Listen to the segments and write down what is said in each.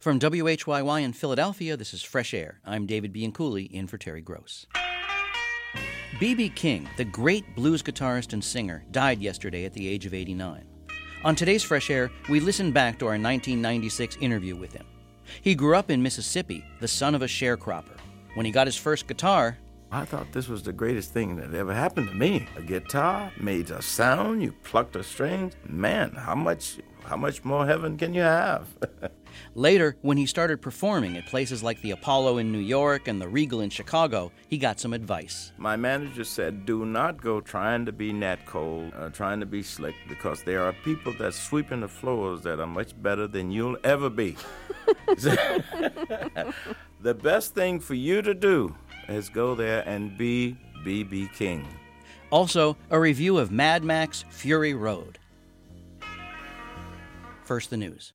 From WHYY in Philadelphia, this is Fresh Air. I'm David Bianculli, in for Terry Gross. B.B. King, the great blues guitarist and singer, died yesterday at the age of 89. On today's Fresh Air, we listen back to our 1996 interview with him. He grew up in Mississippi, the son of a sharecropper. When he got his first guitar, I thought this was the greatest thing that ever happened to me. A guitar made a sound, you plucked the strings. Man, how much more heaven can you have? Later, when he started performing at places like the Apollo in New York and the Regal in Chicago, he got some advice. My manager said, do not go trying to be Nat Cole, trying to be slick, because there are people that sweeping the floors that are much better than you'll ever be. The best thing for you to do is go there and be B.B. King. Also, a review of Mad Max Fury Road. First, the news.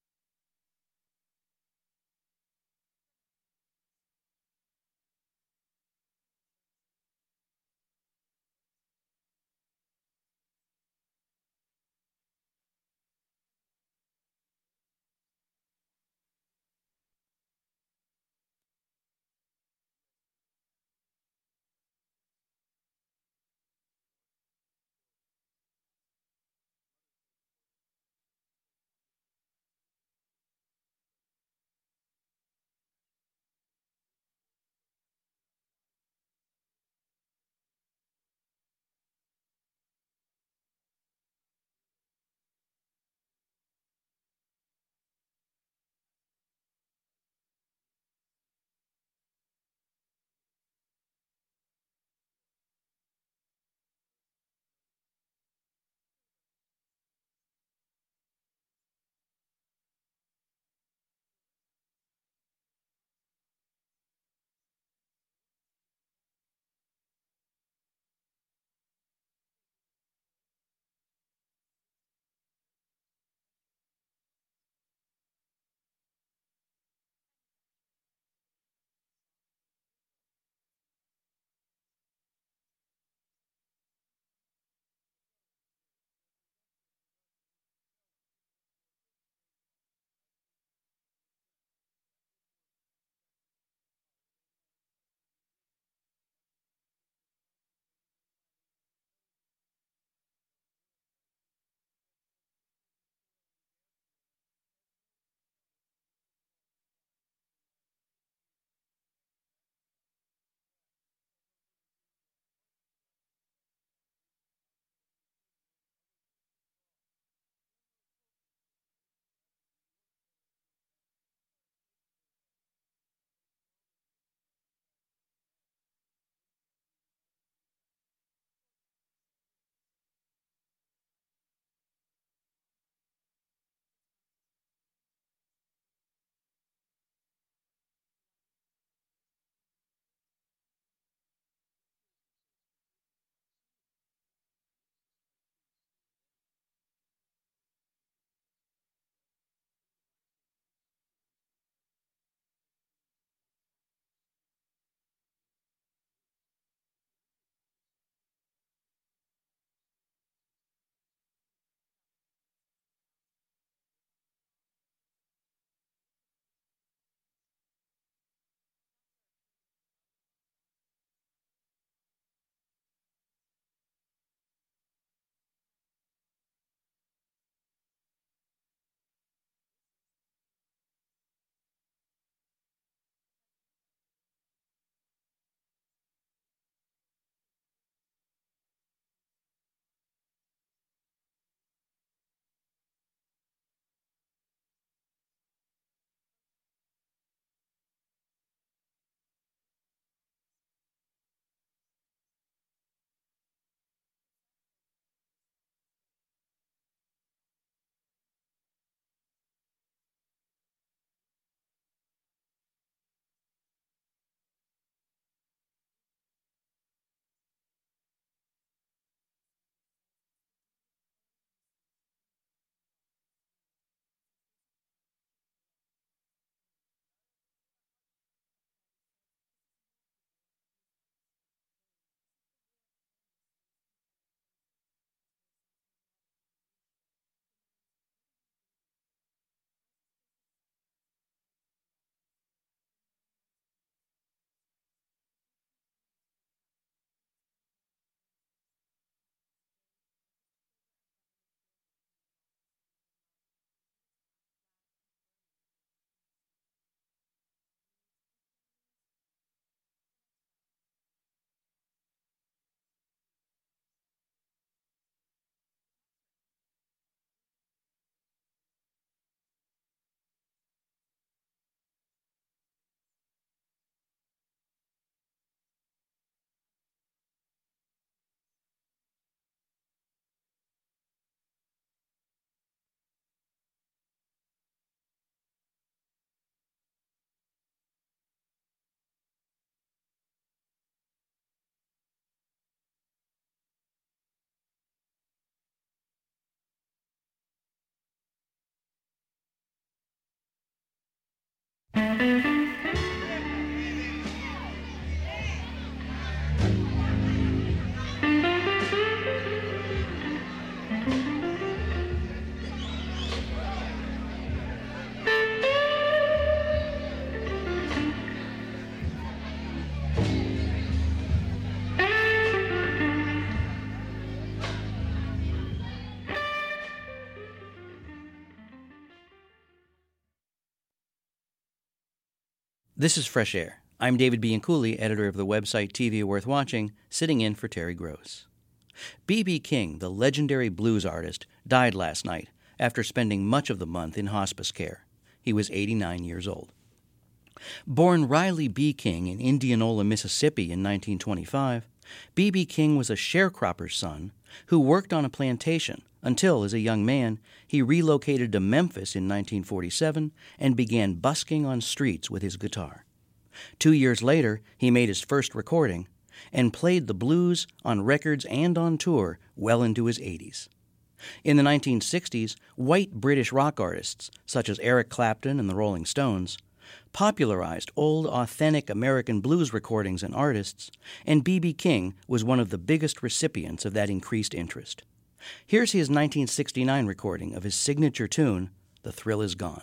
This is Fresh Air. I'm David Bianculli, editor of the website TV Worth Watching, sitting in for Terry Gross. B.B. King, the legendary blues artist, died last night after spending much of the month in hospice care. He was 89 years old. Born Riley B. King in Indianola, Mississippi in 1925, B.B. King was a sharecropper's son who worked on a plantation until, as a young man, he relocated to Memphis in 1947 and began busking on streets with his guitar. 2 years later, he made his first recording and played the blues on records and on tour well into his 80s. In the 1960s, white British rock artists, such as Eric Clapton and the Rolling Stones, popularized old, authentic American blues recordings and artists, and B.B. King was one of the biggest recipients of that increased interest. Here's his 1969 recording of his signature tune, The Thrill Is Gone.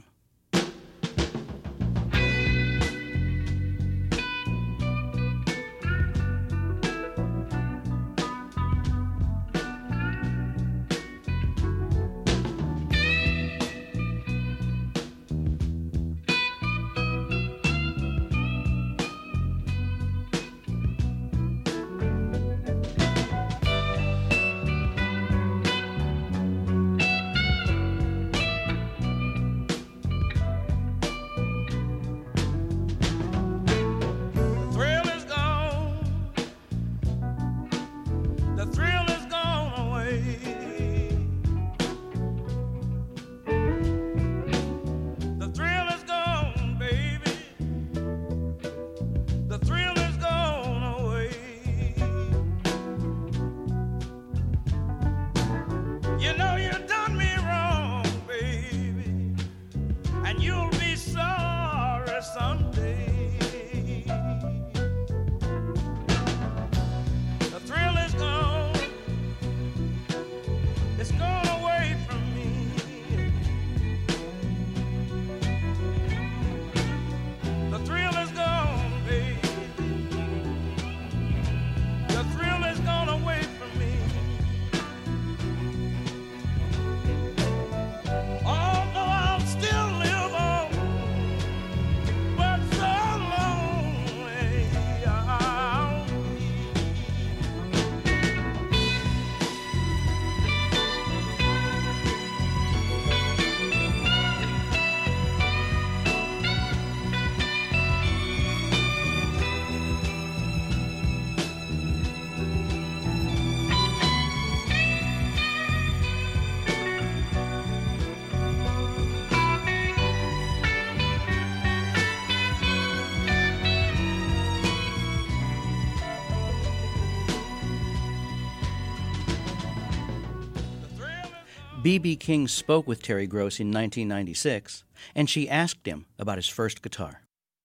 B.B. King spoke with Terry Gross in 1996, and she asked him about his first guitar.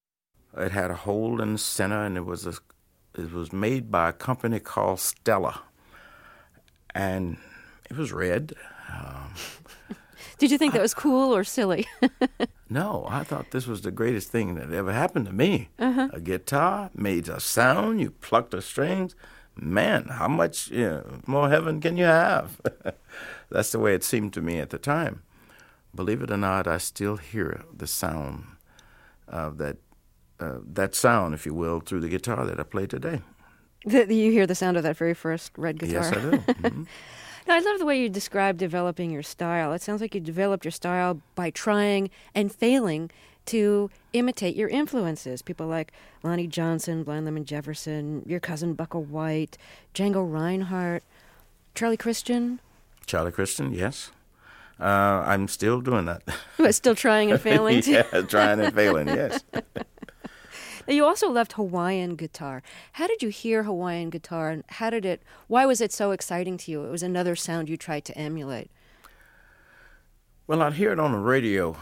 It had a hole in the center, and it was made by a company called Stella, and it was red. Did you think that was cool or silly? No, I thought this was the greatest thing that ever happened to me. A guitar made a sound, you plucked the strings. Man, how much more heaven can you have? That's the way it seemed to me at the time. Believe it or not, I still hear the sound of that sound, if you will, through the guitar that I play today. You hear the sound of that very first red guitar? Yes, I do. Mm-hmm. Now, I love the way you describe developing your style. It sounds like you developed your style by trying and failing to imitate your influences. People like Lonnie Johnson, Blind Lemon Jefferson, your cousin Bucka White, Django Reinhardt, Charlie Christian. Charlie Christian, yes. I'm still doing that. But still trying and failing? Yeah, trying and failing, yes. Now, you also left Hawaiian guitar. How did you hear Hawaiian guitar, and why was it so exciting to you? It was another sound you tried to emulate. Well, I'd hear it on the radio.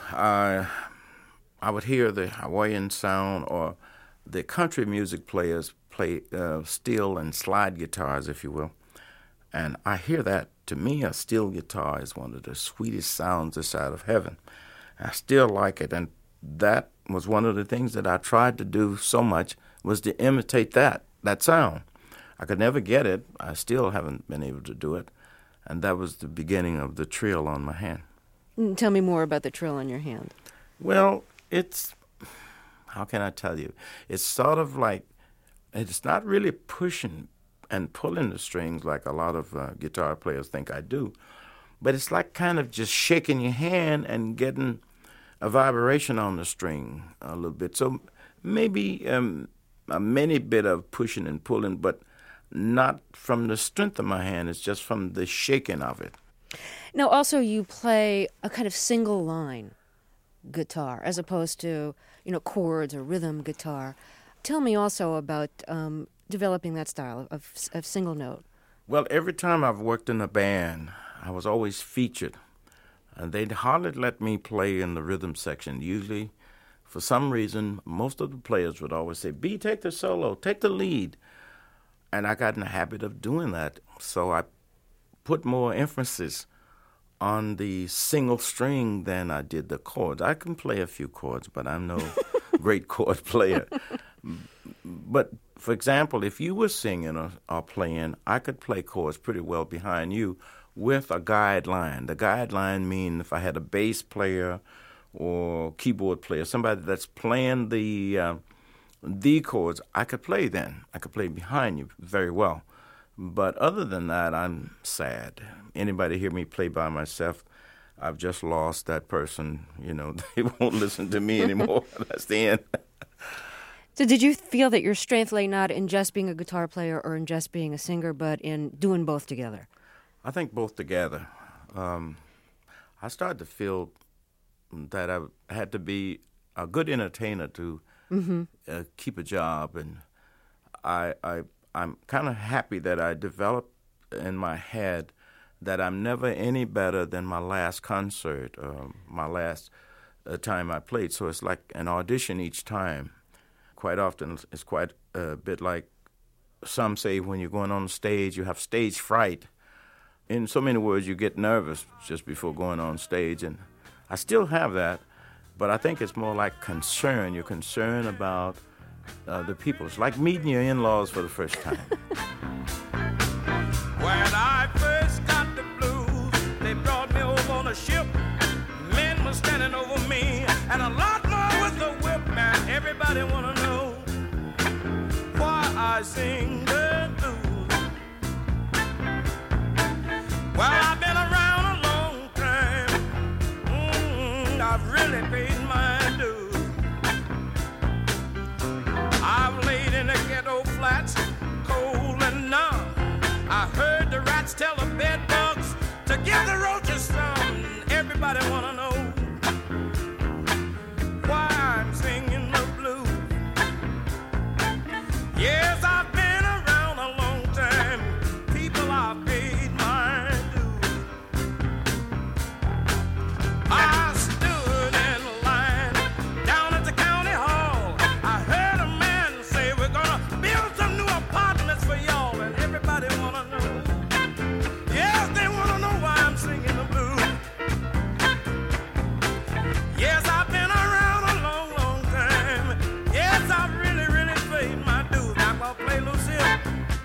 I would hear the Hawaiian sound, or the country music players play steel and slide guitars, if you will. And I hear that. To me, a steel guitar is one of the sweetest sounds this side of heaven. I still like it, and that was one of the things that I tried to do so much, was to imitate that sound. I could never get it. I still haven't been able to do it. And that was the beginning of the trill on my hand. Tell me more about the trill on your hand. Well, it's how can I tell you? It's sort of like, it's not really pushing and pulling the strings like a lot of guitar players think I do, but it's like kind of just shaking your hand and getting a vibration on the string a little bit. So maybe a mini bit of pushing and pulling, but not from the strength of my hand. It's just from the shaking of it. Now, also, you play a kind of single line guitar as opposed to, chords or rhythm guitar. Tell me also about developing that style of single note. Well, every time I've worked in a band, I was always featured. And they'd hardly let me play in the rhythm section. Usually, for some reason, most of the players would always say, B, take the solo, take the lead. And I got in the habit of doing that. So I put more emphasis on the single string than I did the chords. I can play a few chords, but I'm no great chord player. But, for example, if you were singing or playing, I could play chords pretty well behind you with a guideline. The guideline means if I had a bass player or keyboard player, somebody that's playing the chords, I could play then. I could play behind you very well. But other than that, I'm sad. Anybody hear me play by myself, I've just lost that person. They won't listen to me anymore. That's the end. So did you feel that your strength lay not in just being a guitar player or in just being a singer, but in doing both together? I think both together. I started to feel that I had to be a good entertainer to keep a job, and I'm kind of happy that I developed in my head that I'm never any better than my last concert, my last time I played. So it's like an audition each time. Quite often, it's quite a bit like some say when you're going on stage, you have stage fright. In so many words, you get nervous just before going on stage, and I still have that, but I think it's more like concern. You're concerned about the people. It's like meeting your in-laws for the first time. When I first got the blues, they brought me over on a ship. Men were standing over me, and a lot more was the whip, man. Everybody wanna know why I sing the blues. Well, I've been around a long time. I've really paid my dues. I've laid in the ghetto flats, cold and numb. I heard the rats tell the bed bugs to give the roaches some. Everybody wanna know why I'm singing the blues. Yes, I've been around a long time. People, I've paid my dues. I stood in line down at the county hall. I heard a man say, we're gonna build some new apartments for y'all, and everybody wanna know. Yes, they wanna know why I'm singing the blues. Yes, I've been around a long, long time. Yes, I've really, really paid my dues. Now I'm gonna play Lucille.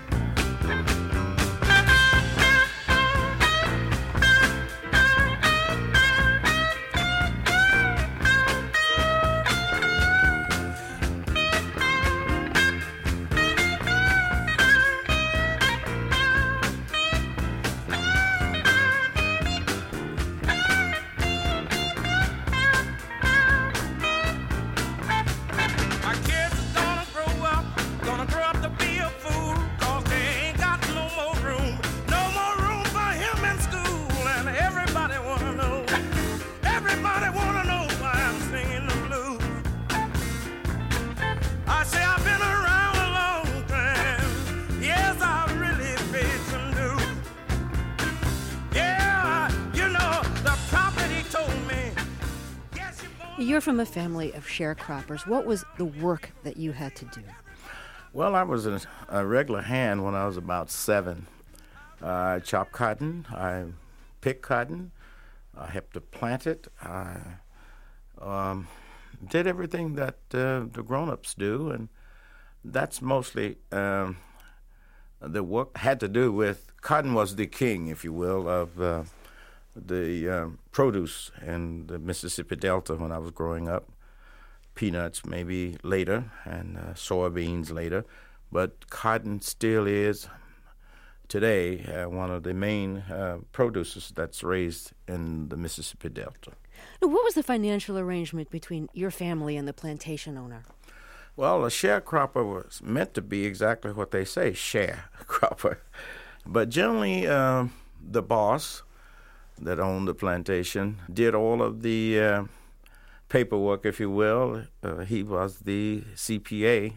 My kids are gonna grow up to be a fool, 'cause they ain't got no more room for him in school, and everybody wanna know why I'm singing the blues. I say I've been around a long time, yes, I've really paid some dues. Yeah, the prophet, he told me, yes, you're born. You're from a family of sharecroppers. What was the work that you had to do? Well, I was a regular hand when I was about 7. I chopped cotton, I picked cotton, I helped to plant it, I did everything that the grown-ups do, and that's mostly the work had to do with, cotton was the king, if you will, of the produce in the Mississippi Delta when I was growing up. peanuts maybe later, and soybeans later. But cotton still is today one of the main producers that's raised in the Mississippi Delta. Now, what was the financial arrangement between your family and the plantation owner? Well, a sharecropper was meant to be exactly what they say, sharecropper. But generally, the boss that owned the plantation did all of the paperwork, if you will. He was the CPA.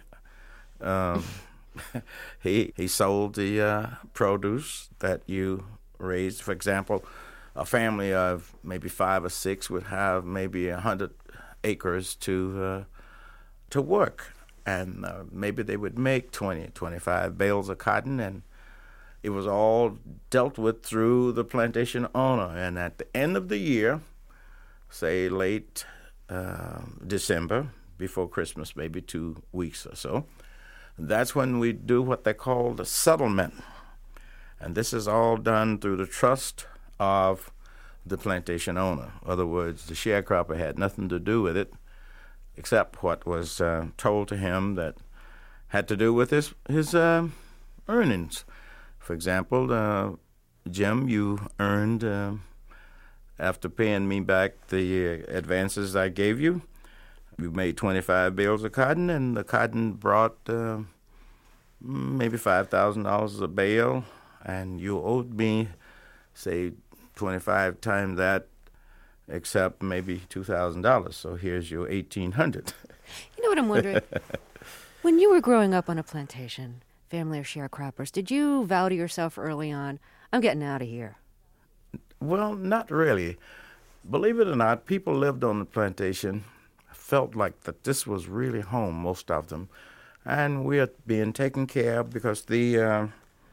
He sold the produce that you raised. For example, a family of maybe 5 or 6 would have maybe 100 acres to work, and maybe they would make 20, 25 bales of cotton, and it was all dealt with through the plantation owner. And at the end of the year, say late December, before Christmas, maybe 2 weeks or so, that's when we do what they call the settlement. And this is all done through the trust of the plantation owner. In other words, the sharecropper had nothing to do with it, except what was told to him that had to do with his earnings. For example, Jim, you earned, after paying me back the advances I gave you, you made 25 bales of cotton, and the cotton brought maybe $5,000 a bale, and you owed me, say, 25 times that, except maybe $2,000. So here's your $1,800. You know what I'm wondering? When you were growing up on a plantation, family of sharecroppers, did you vow to yourself early on, I'm getting out of here? Well, not really. Believe it or not, people lived on the plantation, felt like that this was really home, most of them, and we are being taken care of because the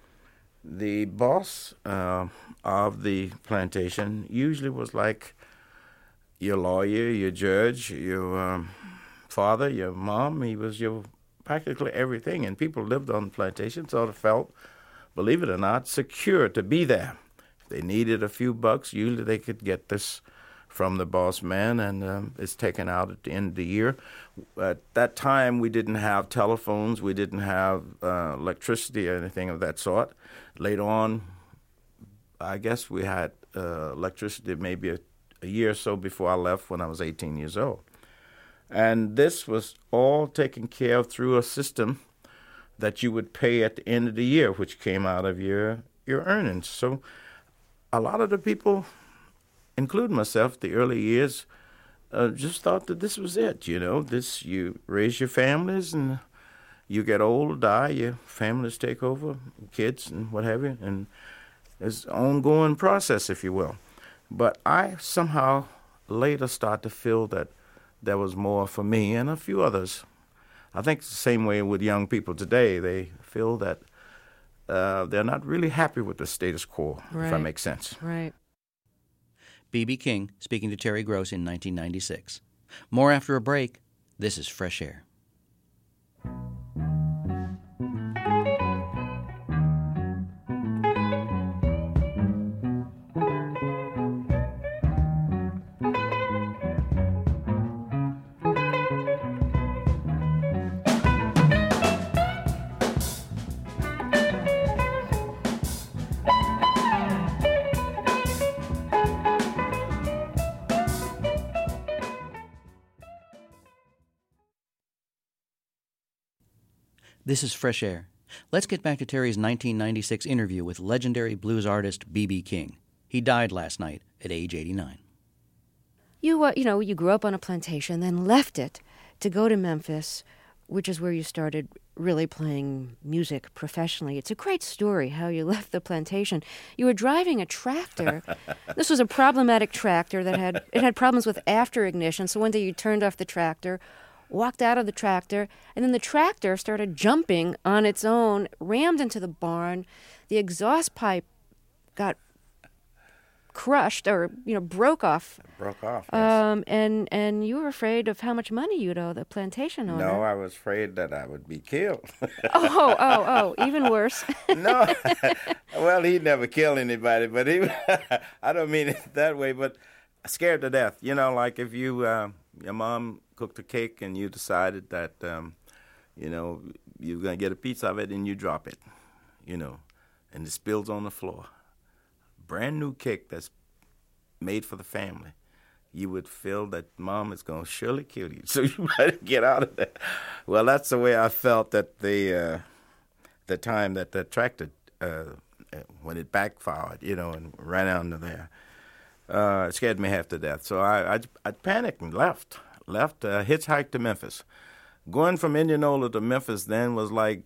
boss of the plantation usually was like your lawyer, your judge, your father, your mom. He was your practically everything, and people lived on the plantation, sort of felt, believe it or not, secure to be there. If they needed a few bucks, usually they could get this from the boss man, and it's taken out at the end of the year. At that time, we didn't have telephones, we didn't have electricity or anything of that sort. Later on, I guess we had electricity maybe a year or so before I left when I was 18 years old. And this was all taken care of through a system that you would pay at the end of the year, which came out of your earnings. So a lot of the people, including myself, the early years, just thought that this was it, This, you raise your families, and you get old, die, your families take over, kids and what have you, and it's an ongoing process, if you will. But I somehow later started to feel that there was more for me and a few others. I think it's the same way with young people today. They feel that they're not really happy with the status quo, Right. if that makes sense. Right. B.B. King speaking to Terry Gross in 1996. More after a break. This is Fresh Air. This is Fresh Air. Let's get back to Terry's 1996 interview with legendary blues artist B.B. King. He died last night at age 89. You grew up on a plantation, then left it to go to Memphis, which is where you started really playing music professionally. It's a great story how you left the plantation. You were driving a tractor. This was a problematic tractor that had problems with after ignition. So one day you turned off the tractor, walked out of the tractor, and then the tractor started jumping on its own, rammed into the barn. The exhaust pipe got crushed or broke off. Broke off, yes. And you were afraid of how much money you'd owe the plantation owner. No, I was afraid that I would be killed. Oh, even worse. No, well, he never killed anybody, but I don't mean it that way, but scared to death. Like if you your mom cooked a cake and you decided that, you're going to get a piece of it and you drop it, and it spills on the floor. Brand new cake that's made for the family. You would feel that mom is going to surely kill you, so you better get out of there. Well, that's the way I felt at the time that the tractor, when it backfired, and ran under there. It scared me half to death. So I panicked and left, hitchhiked to Memphis. Going from Indianola to Memphis then was like,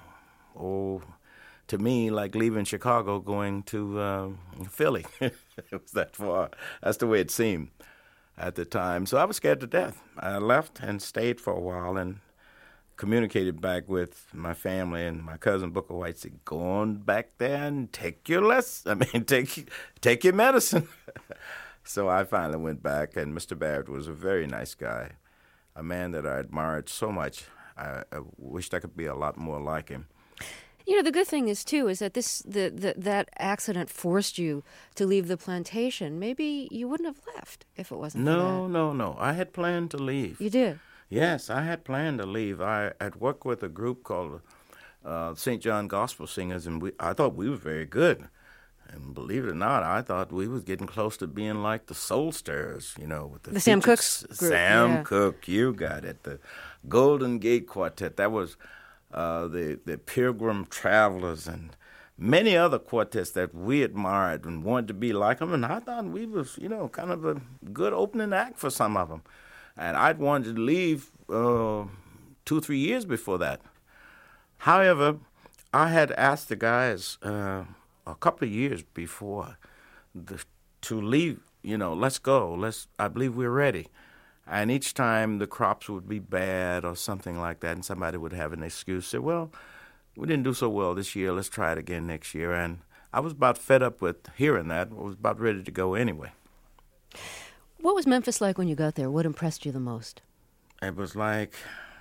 to me, like leaving Chicago going to Philly. It was that far. That's the way it seemed at the time. So I was scared to death. I left and stayed for a while and communicated back with my family, and my cousin Booker White said, "Go on back there and take your take your medicine." So I finally went back, and Mr. Barrett was a very nice guy, a man that I admired so much. I wished I could be a lot more like him. The good thing is that that accident forced you to leave the plantation. Maybe you wouldn't have left if it wasn't for that. No. I had planned to leave. You did? Yes, I had planned to leave. I had worked with a group called St. John Gospel Singers, and I thought we were very good. And believe it or not, I thought we was getting close to being like the Soul Stirrers, with the Sam Cooke's group. Sam Cooke, you got it. The Golden Gate Quartet. That was the Pilgrim Travelers and many other quartets that we admired and wanted to be like them. And I thought we was, kind of a good opening act for some of them. And I'd wanted to leave 2-3 years before that. However, I had asked the guys a couple of years before to leave, let's go. I believe we're ready. And each time the crops would be bad or something like that, and somebody would have an excuse, say, well, we didn't do so well this year, let's try it again next year. And I was about fed up with hearing that. I was about ready to go anyway. What was Memphis like when you got there? What impressed you the most? It was like,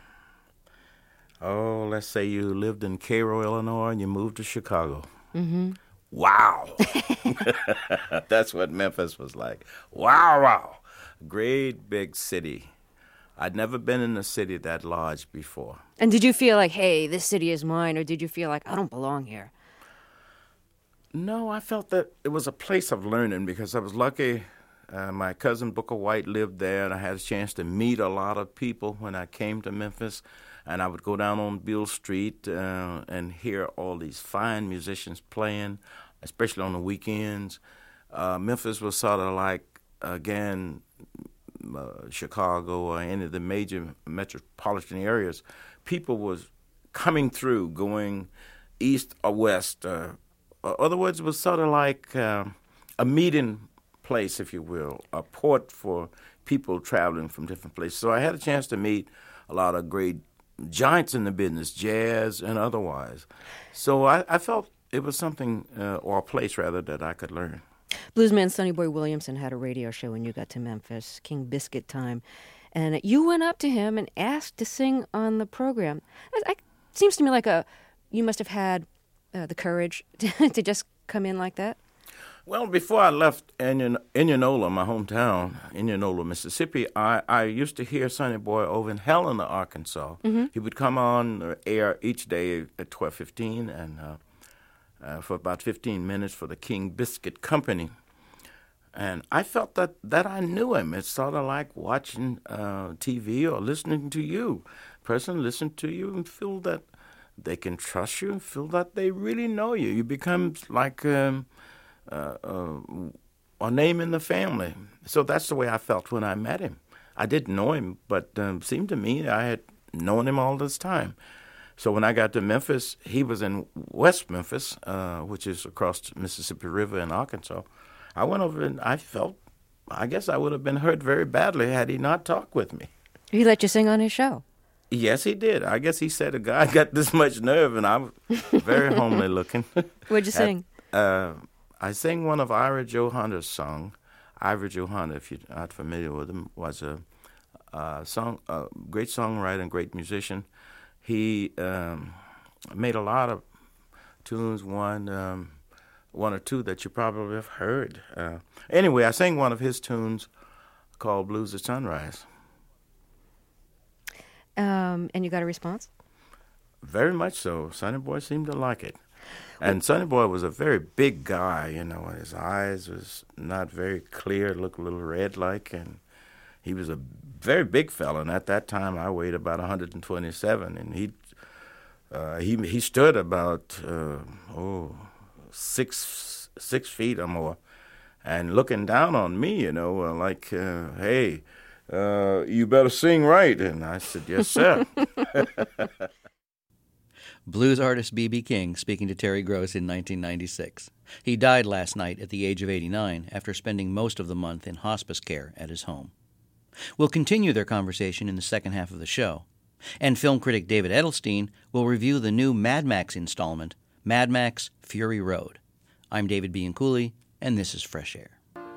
let's say you lived in Cairo, Illinois, and you moved to Chicago. Mm-hmm. Wow. That's what Memphis was like. Wow. Great big city. I'd never been in a city that large before. And did you feel like, hey, this city is mine, or did you feel like, I don't belong here? No, I felt that it was a place of learning because I was lucky. My cousin Booker White lived there, and I had a chance to meet a lot of people when I came to Memphis. And I would go down on Beale Street and hear all these fine musicians playing, especially on the weekends. Memphis was sort of like, again, Chicago or any of the major metropolitan areas. People was coming through, going east or west. In other words, it was sort of like a meeting place, if you will, a port for people traveling from different places. So I had a chance to meet a lot of great giants in the business, jazz and otherwise. So I felt it was something, or a place rather, that I could learn. Bluesman Sonny Boy Williamson had a radio show when you got to Memphis, King Biscuit Time, and you went up to him and asked to sing on the program. It seems to me like you must have had the courage to just come in like that. Well, before I left Indianola, my hometown, Indianola, Mississippi, I used to hear Sonny Boy over in Helena, Arkansas. Mm-hmm. He would come on the air each day at 12:15 and for about 15 minutes for the King Biscuit Company. And I felt that I knew him. It's sort of like watching TV or listening to you. A person listen to you and feel that they can trust you and feel that they really know you. You become like a name in the family. So that's the way I felt when I met him. I didn't know him, but it seemed to me I had known him all this time. So when I got to Memphis, he was in West Memphis, which is across the Mississippi River in Arkansas. I went over and I guess I would have been hurt very badly had he not talked with me. He let you sing on his show? Yes, he did. I guess he said a guy got this much nerve, and I was very homely looking. What'd you sing? I sang one of Ira Joe Hunter's song. Ira Joe Hunter, if you're not familiar with him, was a great songwriter and great musician. He made a lot of tunes, one or two that you probably have heard. Anyway, I sang one of his tunes called Blues at Sunrise. and you got a response? Very much so. Sonny Boy seemed to like it. And Sonny Boy was a very big guy, and his eyes was not very clear, looked a little red-like, and he was a very big fella. And at that time, I weighed about 127, and he stood about 6 feet or more, and looking down on me, like, hey, you better sing right. And I said, yes, sir. Blues artist B.B. King speaking to Terry Gross in 1996. He died last night at the age of 89 after spending most of the month in hospice care at his home. We'll continue their conversation in the second half of the show, and film critic David Edelstein will review the new Mad Max installment, Mad Max: Fury Road. I'm David Bianculli, and this is Fresh Air.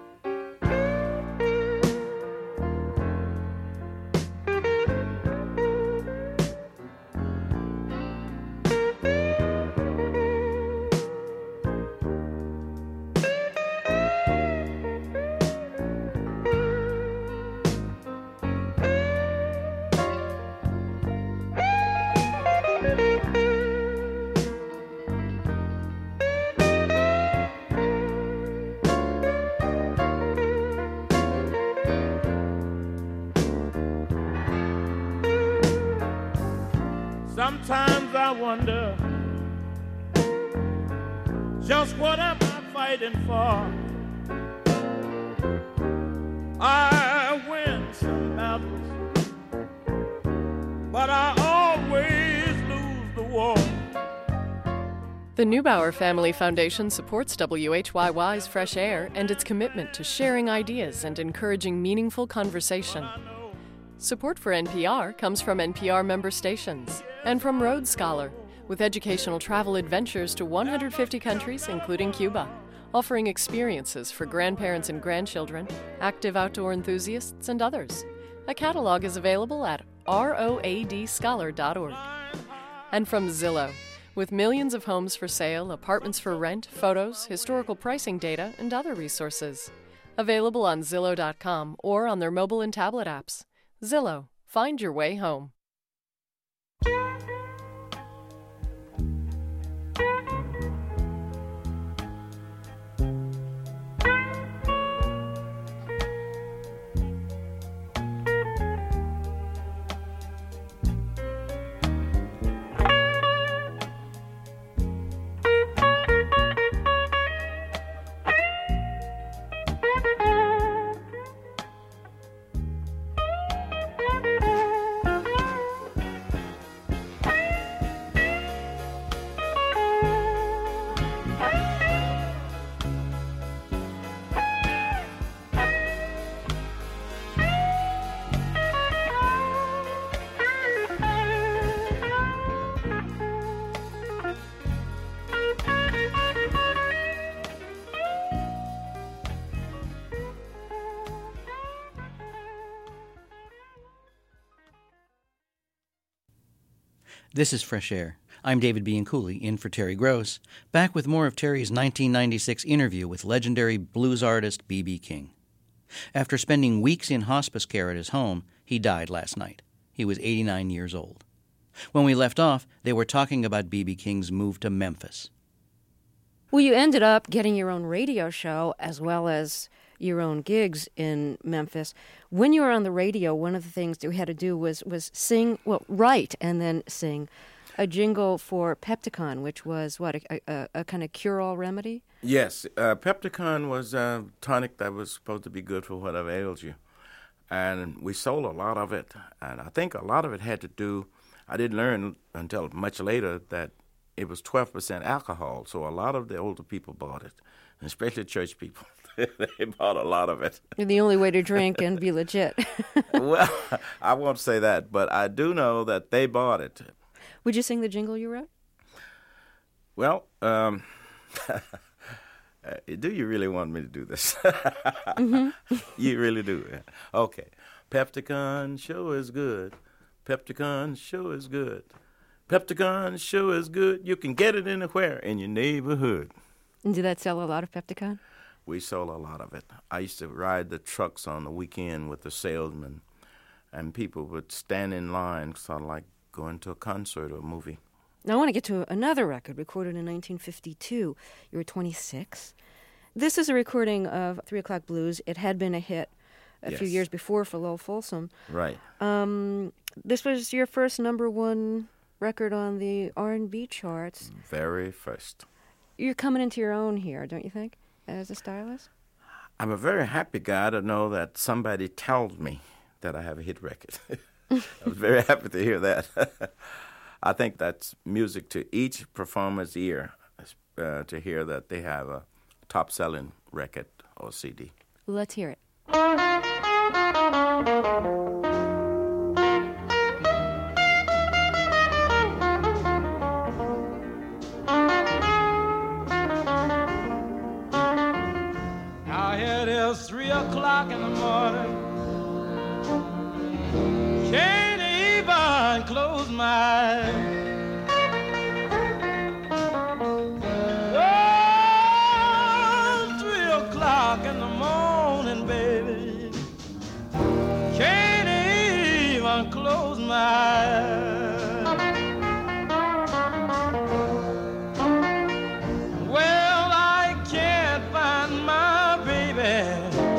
Sometimes I wonder, just what am I fighting for? I win some battles, but I always lose the war. The Neubauer Family Foundation supports WHYY's Fresh Air and its commitment to sharing ideas and encouraging meaningful conversation. Support for NPR comes from NPR member stations and from Rhodes Scholar, with educational travel adventures to 150 countries, including Cuba, offering experiences for grandparents and grandchildren, active outdoor enthusiasts, and others. A catalog is available at roadscholar.org. And from Zillow, with millions of homes for sale, apartments for rent, photos, historical pricing data, and other resources. Available on Zillow.com or on their mobile and tablet apps. Zillow, find your way home. This is Fresh Air. I'm David Bianculli, in for Terry Gross, back with more of Terry's 1996 interview with legendary blues artist B.B. King. After spending weeks in hospice care at his home, he died last night. He was 89 years old. When we left off, they were talking about B.B. King's move to Memphis. Well, you ended up getting your own radio show as well as your own gigs in Memphis. When you were on the radio, one of the things that we had to do was write and then sing a jingle for Pepticon, which was a kind of cure-all remedy? Yes, Pepticon was a tonic that was supposed to be good for whatever ails you. And we sold a lot of it, and I think a lot of it had to do, I didn't learn until much later that it was 12% alcohol, so a lot of the older people bought it, especially church people. They bought a lot of it. The only way to drink and be legit. Well, I won't say that, but I do know that they bought it. Would you sing the jingle you wrote? Well, do you really want me to do this? Mm-hmm. You really do. Okay. Pepticon sure is good. Pepticon sure is good. Pepticon sure is good. You can get it anywhere in your neighborhood. And did that sell a lot of Pepticon? We sold a lot of it. I used to ride the trucks on the weekend with the salesman, and people would stand in line, sort of like going to a concert or a movie. Now, I want to get to another record recorded in 1952. You were 26. This is a recording of 3 O'Clock Blues. It had been a hit a few years before for Lowell Fulsom. Right. This was your first number one record on the R&B charts. Very first. You're coming into your own here, don't you think, as a stylist? I'm a very happy guy to know that somebody tells me that I have a hit record. I was very happy to hear that. I think that's music to each performer's ear, to hear that they have a top-selling record or CD. Let's hear it. Now here it is, 3 o'clock in the morning. Can't even close my eyes. Oh, 3 o'clock in the morning, baby. Can't even close my eyes. Well, I can't find my baby.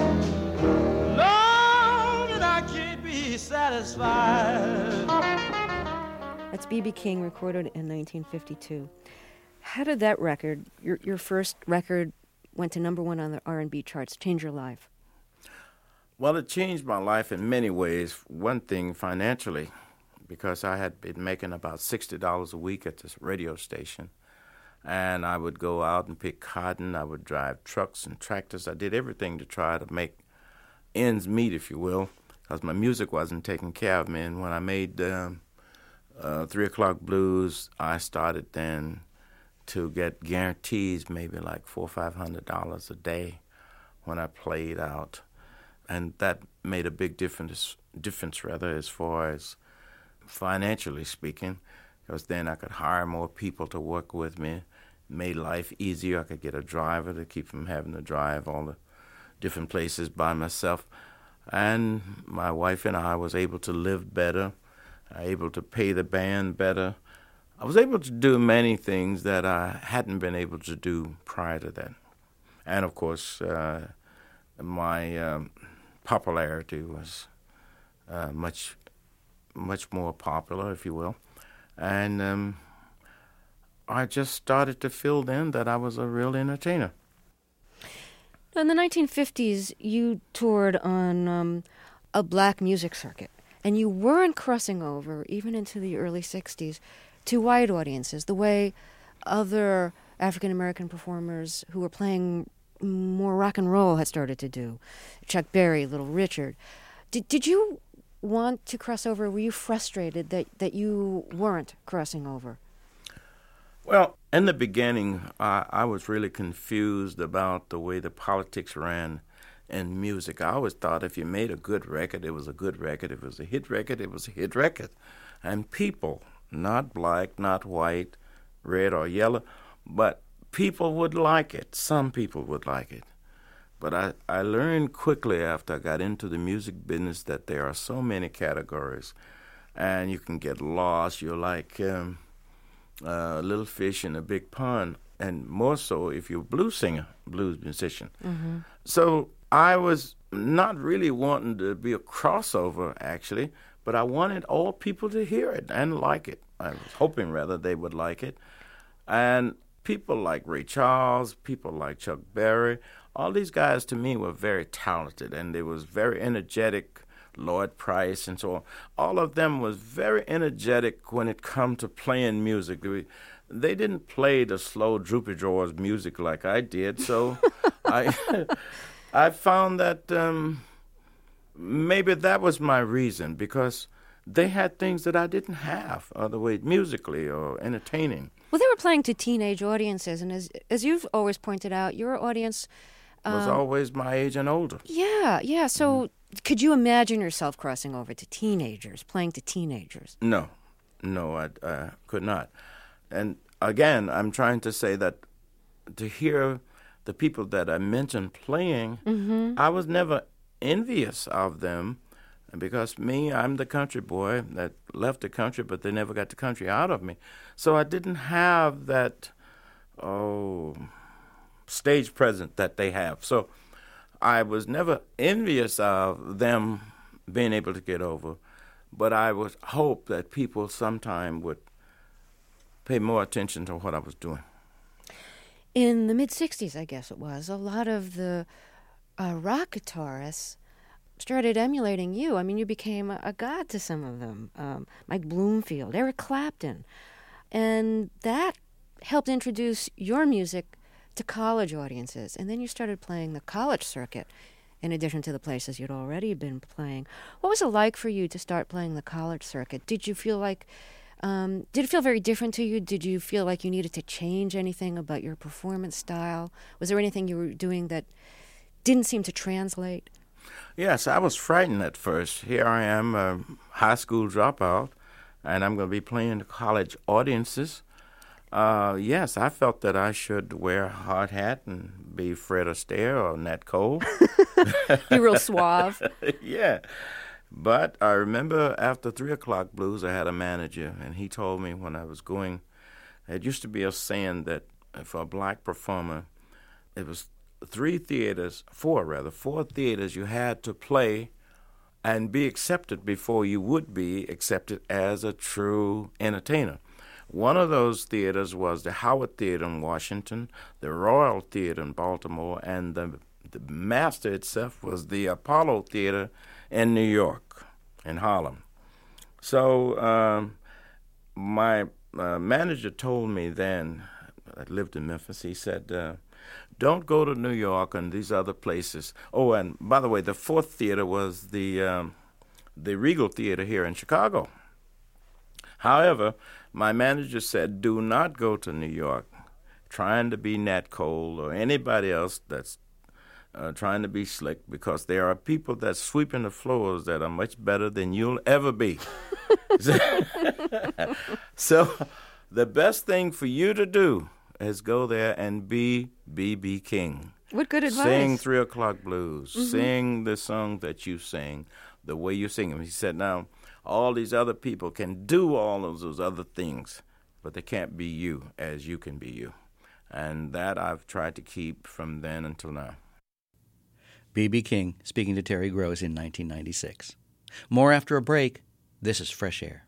Lord, and I can't be satisfied. That's B.B. King, recorded in 1952. How did that record, your first record, went to number one on the R&B charts, change your life? Well, it changed my life in many ways. One thing, financially, because I had been making about $60 a week at this radio station. And I would go out and pick cotton. I would drive trucks and tractors. I did everything to try to make ends meet, if you will, because my music wasn't taking care of me. And when I made 3 O'Clock Blues, I started then to get guarantees, maybe like $400 or $500 a day when I played out. And that made a big difference as far as financially speaking, because then I could hire more people to work with me, made life easier. I could get a driver to keep from having to drive all the different places by myself. And my wife and I was able to live better, able to pay the band better. I was able to do many things that I hadn't been able to do prior to that. And, of course, my popularity was much more popular, if you will. And I just started to feel then that I was a real entertainer. In the 1950s, you toured on a black music circuit, and you weren't crossing over, even into the early 60s, to white audiences, the way other African-American performers who were playing more rock and roll had started to do. Chuck Berry, Little Richard. Did you want to cross over? Were you frustrated that you weren't crossing over? Well, in the beginning, I was really confused about the way the politics ran in music. I always thought if you made a good record, it was a good record. If it was a hit record, it was a hit record. And people, not black, not white, red or yellow, but people would like it. Some people would like it. But I learned quickly after I got into the music business that there are so many categories, and you can get lost. You're like little fish in a big pond, and more so if you're a blues singer, blues musician. Mm-hmm. So I was not really wanting to be a crossover, actually, but I wanted all people to hear it and like it. I was hoping, rather, they would like it. And people like Ray Charles, people like Chuck Berry, all these guys to me were very talented, and they was very energetic. Lloyd Price and so on. All of them was very energetic when it come to playing music. They didn't play the slow droopy drawers music like I did, so I found that maybe that was my reason, because they had things that I didn't have, other way musically or entertaining. Well, they were playing to teenage audiences, and as you've always pointed out, your audience was always my age and older. Yeah. So could you imagine yourself crossing over to teenagers, playing to teenagers? No, I could not. And again, I'm trying to say that to hear the people that I mentioned playing, I was never envious of them. because I'm the country boy that left the country, but they never got the country out of me. So I didn't have that, stage presence that they have. So I was never envious of them being able to get over, but I would hope that people sometime would pay more attention to what I was doing. In the mid-'60s, I guess it was, a lot of the rock guitarists started emulating you. I mean, you became a god to some of them. Mike Bloomfield, Eric Clapton. And that helped introduce your music to college audiences. And then you started playing the college circuit in addition to the places you'd already been playing. What was it like for you to start playing the college circuit? Did you feel like, did it feel very different to you? Did you feel like you needed to change anything about your performance style? Was there anything you were doing that didn't seem to translate? Yes, I was frightened at first. Here I am, a high school dropout, and I'm going to be playing to college audiences. Yes, I felt that I should wear a hard hat and be Fred Astaire or Nat Cole. Be real suave. Yeah. But I remember after 3 o'clock blues, I had a manager, and he told me when I was going, it used to be a saying that for a black performer, it was 4 theaters you had to play and be accepted before you would be accepted as a true entertainer. One of those theaters was the Howard Theater in Washington, the Royal Theater in Baltimore, and the master itself was the Apollo Theater in New York, in Harlem. So my manager told me then, I lived in Memphis, he said, don't go to New York and these other places. Oh, and by the way, the 4th theater was the Regal Theater here in Chicago. However, my manager said, do not go to New York trying to be Nat Cole or anybody else that's trying to be slick, because there are people that sweeping the floors that are much better than you'll ever be. So the best thing for you to do is go there and be B.B. King. What good advice. Sing 3 o'clock blues. Mm-hmm. Sing the song that you sing, the way you sing them. He said, now, all these other people can do all of those other things, but they can't be you as you can be you. And that I've tried to keep from then until now. B.B. King speaking to Terry Gross in 1996. More after a break. This is Fresh Air.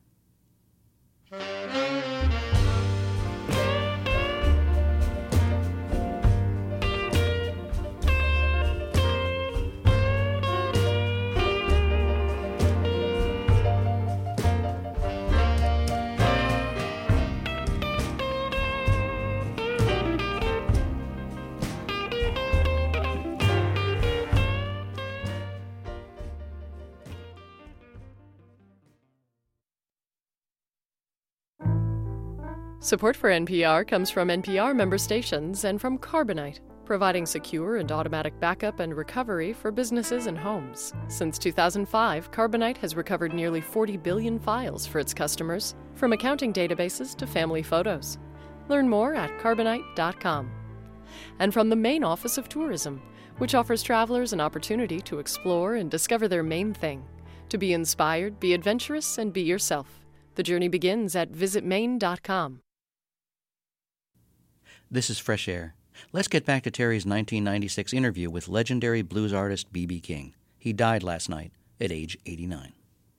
Support for NPR comes from NPR member stations and from Carbonite, providing secure and automatic backup and recovery for businesses and homes. Since 2005, Carbonite has recovered nearly 40 billion files for its customers, from accounting databases to family photos. Learn more at carbonite.com. And from the Maine Office of Tourism, which offers travelers an opportunity to explore and discover their Maine thing. To be inspired, be adventurous, and be yourself. The journey begins at visitmaine.com. This is Fresh Air. Let's get back to Terry's 1996 interview with legendary blues artist B.B. King. He died last night at age 89.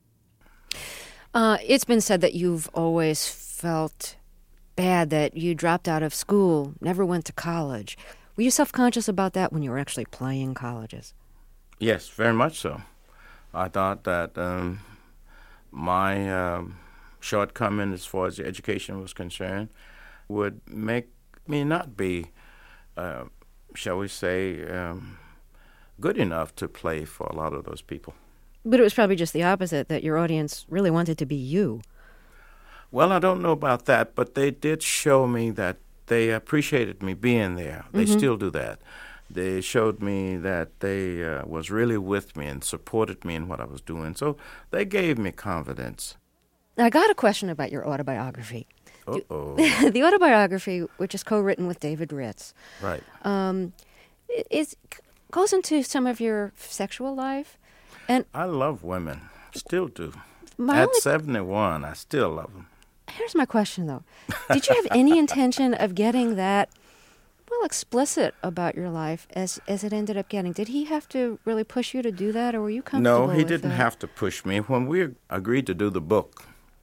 It's been said that you've always felt bad that you dropped out of school, never went to college. Were you self-conscious about that when you were actually playing colleges? Yes, very much so. I thought that my shortcoming as far as education was concerned would make me not be, shall we say, good enough to play for a lot of those people. But it was probably just the opposite, that your audience really wanted to be you. Well, I don't know about that, but they did show me that they appreciated me being there. They still do that. They showed me that they was really with me and supported me in what I was doing. So they gave me confidence. I got a question about your autobiography. Uh-oh. The autobiography, which is co-written with David Ritz, Right. It goes into some of your sexual life. And I love women. Still do. My At only- 71, I still love him. Here's my question, though. Did you have any intention of getting that, well, explicit about your life as it ended up getting? Did he have to really push you to do that, or were you comfortable No, he with didn't that? have to push me. When we agreed to do the book,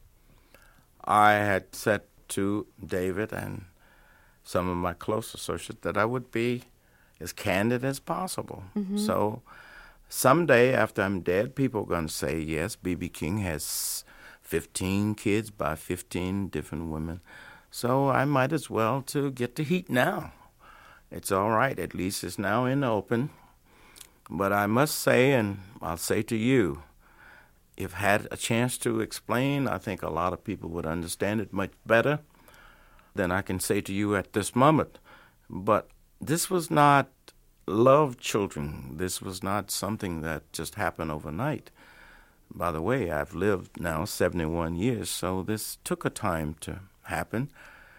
I had said to David and some of my close associates that I would be as candid as possible. Mm-hmm. So someday after I'm dead, people are going to say, yes, B.B. King has 15 kids by 15 different women. So I might as well to get the heat now. It's all right. At least it's now in the open. But I must say, and I'll say to you, if had a chance to explain, I think a lot of people would understand it much better than I can say to you at this moment. But this was not love children. This was not something that just happened overnight. By the way, I've lived now 71 years, so this took a time to happen.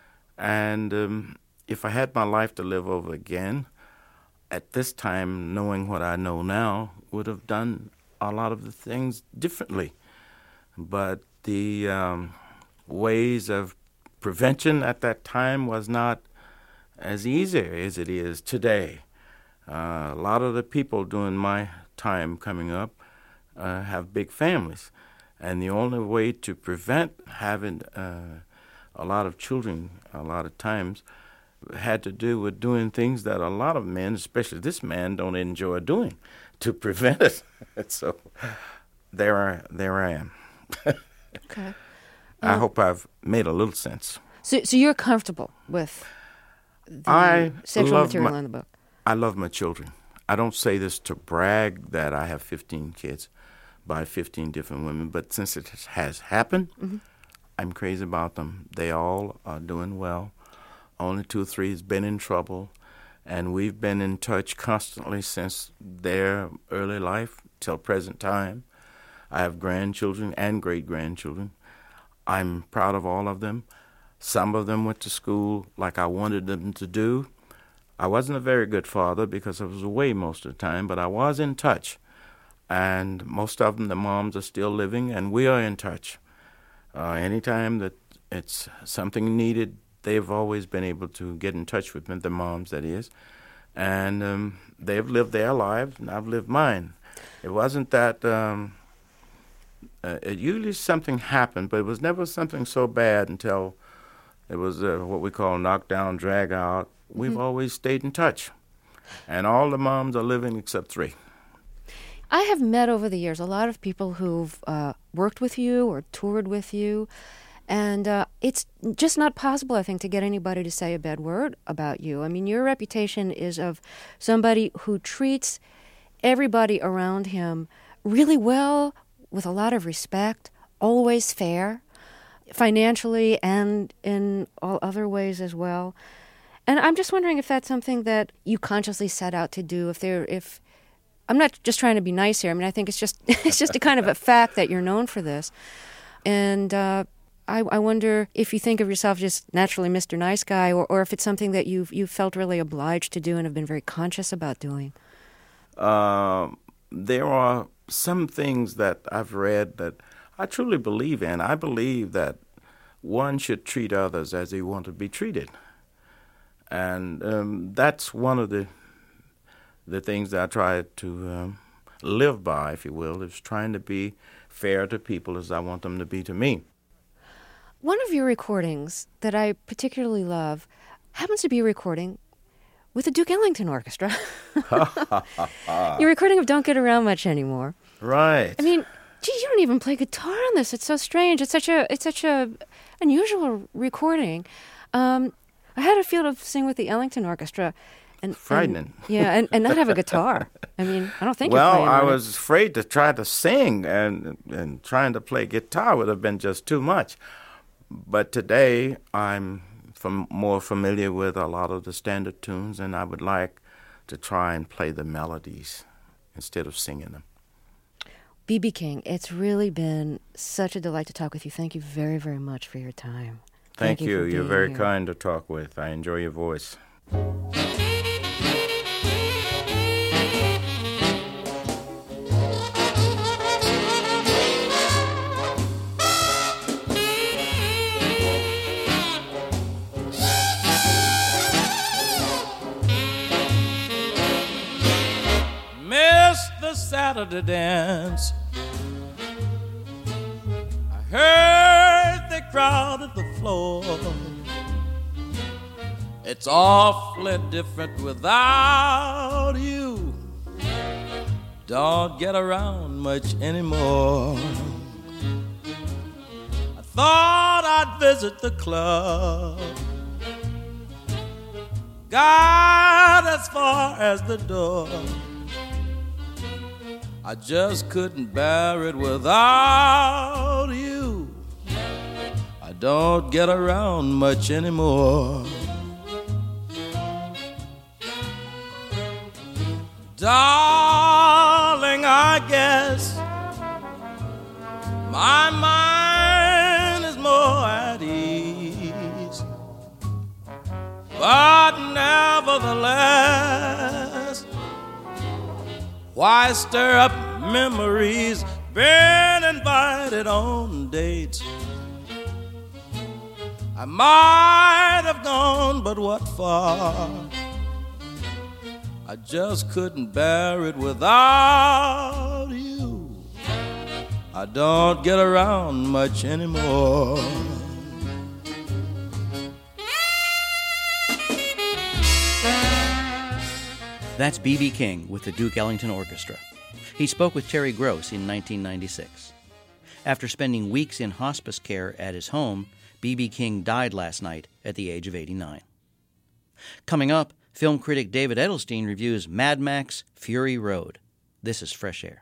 And if I had my life to live over again, at this time, knowing what I know now, would have done a lot of the things differently. But the ways of prevention at that time was not as easy as it is today. A lot of the people during my time coming up have big families, and the only way to prevent having a lot of children a lot of times had to do with doing things that a lot of men, especially this man, don't enjoy doing to prevent it. So there I am. Okay. I hope I've made a little sense. So you're comfortable with the I sexual love material my- in the book? I love my children. I don't say this to brag that I have 15 kids by 15 different women, but since it has happened, I'm crazy about them. They all are doing well. Only 2 or 3 has been in trouble, and we've been in touch constantly since their early life till present time. I have grandchildren and great-grandchildren. I'm proud of all of them. Some of them went to school like I wanted them to do. I wasn't a very good father because I was away most of the time, but I was in touch. And most of them, the moms are still living, and we are in touch. Anytime that it's something needed, they've always been able to get in touch with me, the moms, that is. And they've lived their lives, and I've lived mine. It wasn't that usually something happened, but it was never something so bad until it was what we call knockdown, drag out. We've always stayed in touch. And all the moms are living except 3. I have met over the years a lot of people who've worked with you or toured with you, and it's just not possible, I think, to get anybody to say a bad word about you. I mean, your reputation is of somebody who treats everybody around him really well, with a lot of respect, always fair, financially and in all other ways as well. And I'm just wondering if that's something that you consciously set out to do. If I'm not just trying to be nice here. I mean, I think it's just a kind of a fact that you're known for this. And I wonder if you think of yourself just naturally Mr. Nice Guy, or if it's something that you've felt really obliged to do and have been very conscious about doing. There are some things that I've read that I truly believe in. I believe that one should treat others as they want to be treated. And that's one of the things that I try to live by, if you will, is trying to be fair to people as I want them to be to me. One of your recordings that I particularly love happens to be a recording with the Duke Ellington Orchestra. Your recording of Don't Get Around Much Anymore. Right. I mean, gee, you don't even play guitar on this. It's so strange. It's such a unusual recording. I had a feel to sing with the Ellington Orchestra. And, frightening. And not have a guitar. I mean, I don't think well, you're playing I on was afraid to try to sing, and trying to play guitar would have been just too much. But today, I'm more familiar with a lot of the standard tunes, and I would like to try and play the melodies instead of singing them. B.B. King, it's really been such a delight to talk with you. Thank you very, very much for your time. Thank you. for You're being very here. kind to talk with. I enjoy your voice. Saturday dance. I heard they crowded the floor. It's awfully different without you. Don't get around much anymore. I thought I'd visit the club, got as far as the door. I just couldn't bear it without you. I don't get around much anymore. Darling, I guess my mind is more at ease, but nevertheless, why stir up memories? Been invited on dates. I might have gone, but what for? I just couldn't bear it without you. I don't get around much anymore. That's B.B. King with the Duke Ellington Orchestra. He spoke with Terry Gross in 1996. After spending weeks in hospice care at his home, B.B. King died last night at the age of 89. Coming up, film critic David Edelstein reviews Mad Max: Fury Road. This is Fresh Air.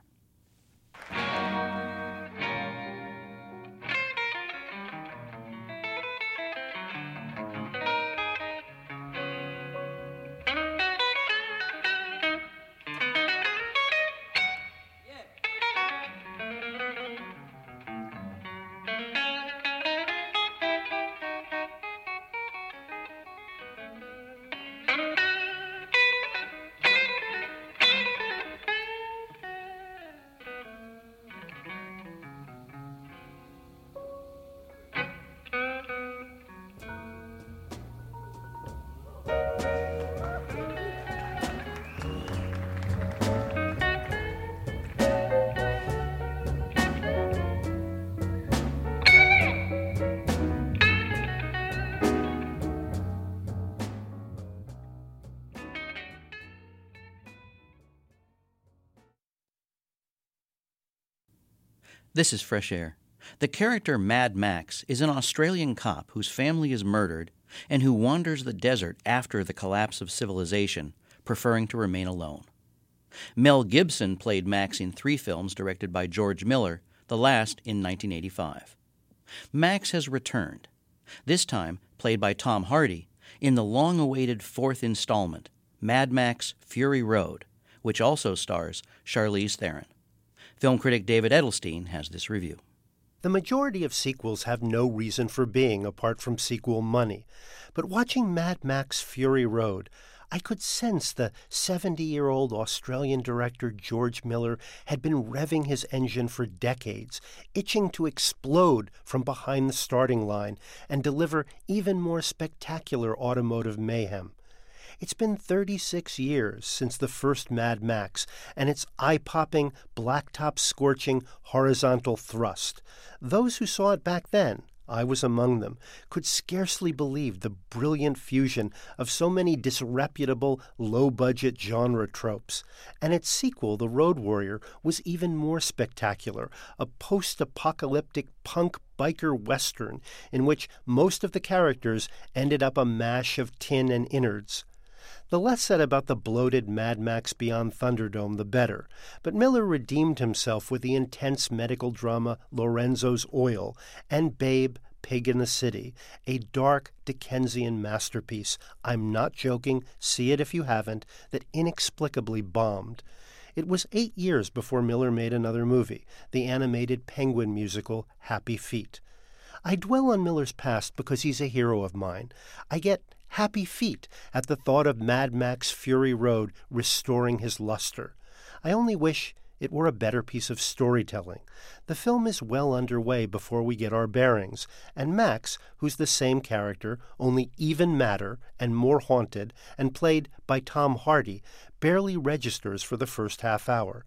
This is Fresh Air. The character Mad Max is an Australian cop whose family is murdered and who wanders the desert after the collapse of civilization, preferring to remain alone. Mel Gibson played Max in 3 films directed by George Miller, the last in 1985. Max has returned, this time played by Tom Hardy, in the long-awaited 4th installment, Mad Max: Fury Road, which also stars Charlize Theron. Film critic David Edelstein has this review. The majority of sequels have no reason for being apart from sequel money. But watching Mad Max: Fury Road, I could sense the 70-year-old Australian director George Miller had been revving his engine for decades, itching to explode from behind the starting line and deliver even more spectacular automotive mayhem. It's been 36 years since the first Mad Max and its eye-popping, blacktop-scorching horizontal thrust. Those who saw it back then, I was among them, could scarcely believe the brilliant fusion of so many disreputable, low-budget genre tropes. And its sequel, The Road Warrior, was even more spectacular, a post-apocalyptic punk biker western in which most of the characters ended up a mash of tin and innards. The less said about the bloated Mad Max Beyond Thunderdome, the better. But Miller redeemed himself with the intense medical drama Lorenzo's Oil and Babe, Pig in the City, a dark Dickensian masterpiece. I'm not joking, see it if you haven't, that inexplicably bombed. It was 8 years before Miller made another movie, the animated Penguin musical Happy Feet. I dwell on Miller's past because he's a hero of mine. I get happy feet at the thought of Mad Max: Fury Road restoring his luster. I only wish it were a better piece of storytelling. The film is well underway before we get our bearings, and Max, who's the same character, only even madder and more haunted, and played by Tom Hardy, barely registers for the first half hour.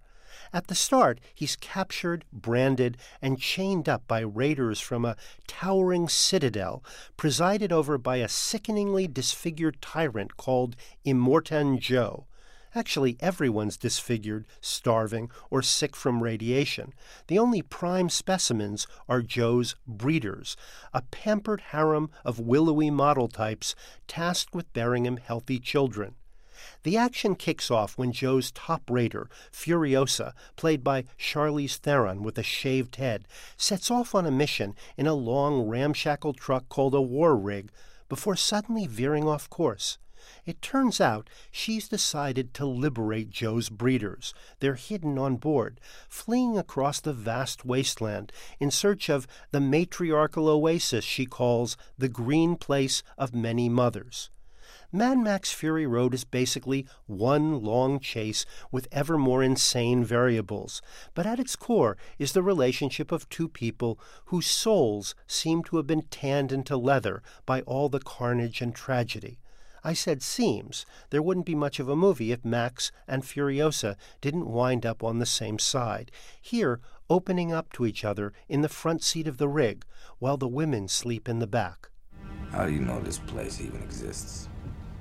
At the start, he's captured, branded, and chained up by raiders from a towering citadel presided over by a sickeningly disfigured tyrant called Immortan Joe. Actually, everyone's disfigured, starving, or sick from radiation. The only prime specimens are Joe's breeders, a pampered harem of willowy model types tasked with bearing him healthy children. The action kicks off when Joe's top raider, Furiosa, played by Charlize Theron with a shaved head, sets off on a mission in a long, ramshackle truck called a war rig before suddenly veering off course. It turns out she's decided to liberate Joe's breeders. They're hidden on board, fleeing across the vast wasteland in search of the matriarchal oasis she calls the green place of many mothers. Mad Max Fury Road is basically one long chase with ever more insane variables, but at its core is the relationship of two people whose souls seem to have been tanned into leather by all the carnage and tragedy. I said seems. There wouldn't be much of a movie if Max and Furiosa didn't wind up on the same side, here opening up to each other in the front seat of the rig, while the women sleep in the back. How do you know this place even exists?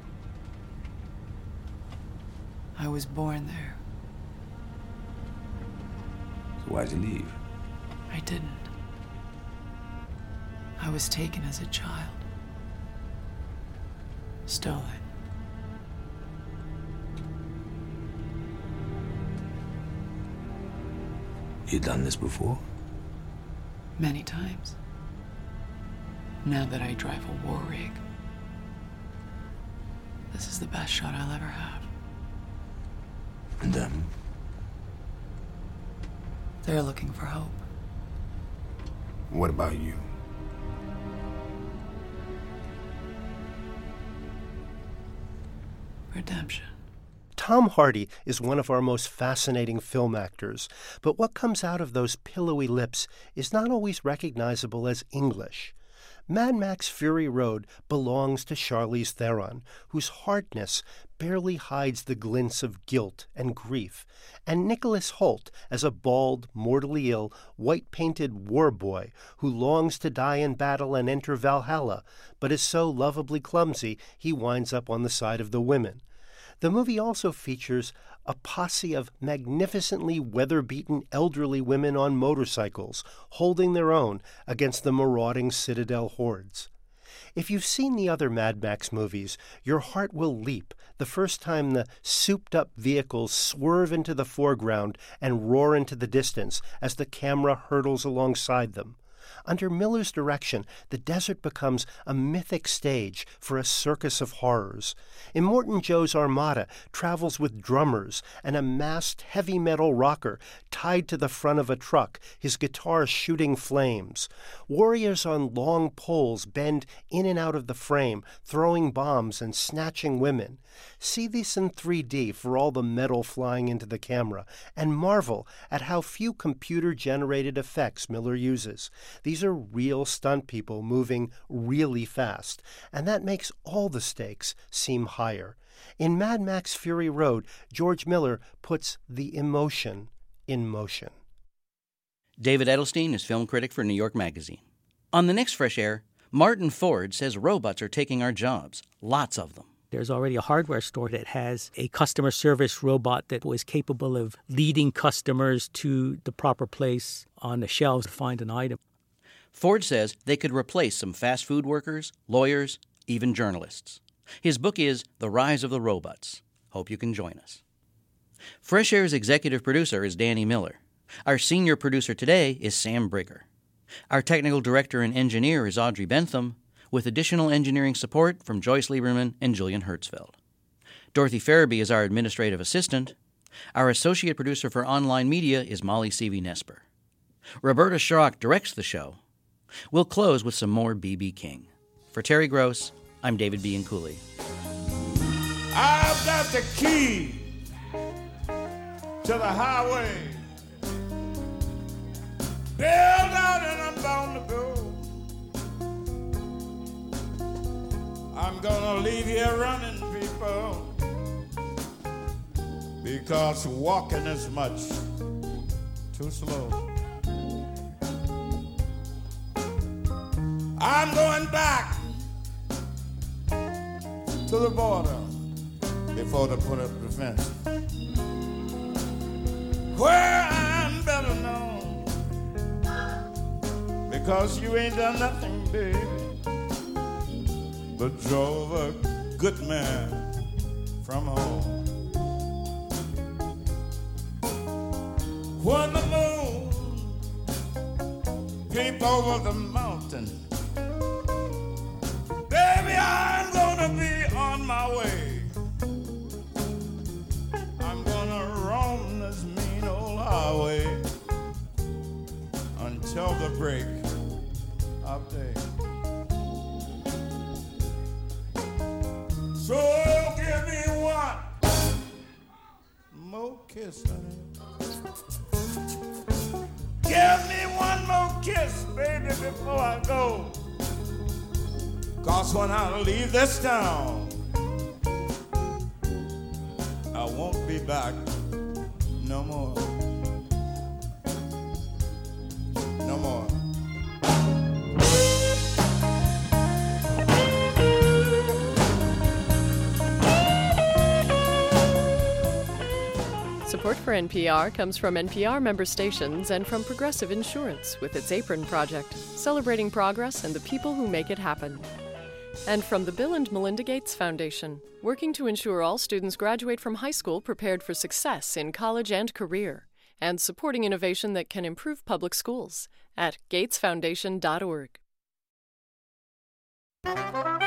I was born there. So why'd you leave? I didn't. I was taken as a child. Stolen. You done this before? Many times. Now that I drive a war rig, this is the best shot I'll ever have. And them? They're looking for hope. What about you? Redemption. Tom Hardy is one of our most fascinating film actors, but what comes out of those pillowy lips is not always recognizable as English. Mad Max Fury Road belongs to Charlize Theron, whose hardness barely hides the glints of guilt and grief, and Nicholas Hoult as a bald, mortally ill, white-painted war boy who longs to die in battle and enter Valhalla, but is so lovably clumsy he winds up on the side of the women. The movie also features a posse of magnificently weather-beaten elderly women on motorcycles, holding their own against the marauding Citadel hordes. If you've seen the other Mad Max movies, your heart will leap the first time the souped-up vehicles swerve into the foreground and roar into the distance as the camera hurtles alongside them. Under Miller's direction, the desert becomes a mythic stage for a circus of horrors. Immortan Joe's armada travels with drummers and a masked heavy metal rocker tied to the front of a truck, his guitar shooting flames. Warriors on long poles bend in and out of the frame, throwing bombs and snatching women. See this in 3D for all the metal flying into the camera, and marvel at how few computer-generated effects Miller uses. These are real stunt people moving really fast, and that makes all the stakes seem higher. In Mad Max Fury Road, George Miller puts the emotion in motion. David Edelstein is film critic for New York Magazine. On the next Fresh Air, Martin Ford says robots are taking our jobs, lots of them. There's already a hardware store that has a customer service robot that was capable of leading customers to the proper place on the shelves to find an item. Ford says they could replace some fast food workers, lawyers, even journalists. His book is The Rise of the Robots. Hope you can join us. Fresh Air's executive producer is Danny Miller. Our senior producer today is Sam Brigger. Our technical director and engineer is Audrey Bentham, with additional engineering support from Joyce Lieberman and Julian Hertzfeld. Dorothy Farabee is our administrative assistant. Our associate producer for online media is Molly Seavey-Nesper. Roberta Schrock directs the show. We'll close with some more B.B. King. For Terry Gross, I'm David B. Cooley. I've got the key to the highway. Bailed out and I'm bound to go. I'm gonna leave here running, people, because walking is much Too slow. I'm going back to the border before they put up the fence, where I'm better known, because you ain't done nothing, baby, but drove a good man from home. When the moon peep over the mountain, baby, I'm gonna be on my way. I'm gonna roam this mean old highway until the break of day. So give me one more kiss, honey. Give me one more kiss, baby, before I go. 'Cause when I leave this town, I won't be back no more. No more. Support for NPR comes from NPR member stations and from Progressive Insurance with its Apron Project, celebrating progress and the people who make it happen. And from the Bill and Melinda Gates Foundation, working to ensure all students graduate from high school prepared for success in college and career, and supporting innovation that can improve public schools at gatesfoundation.org.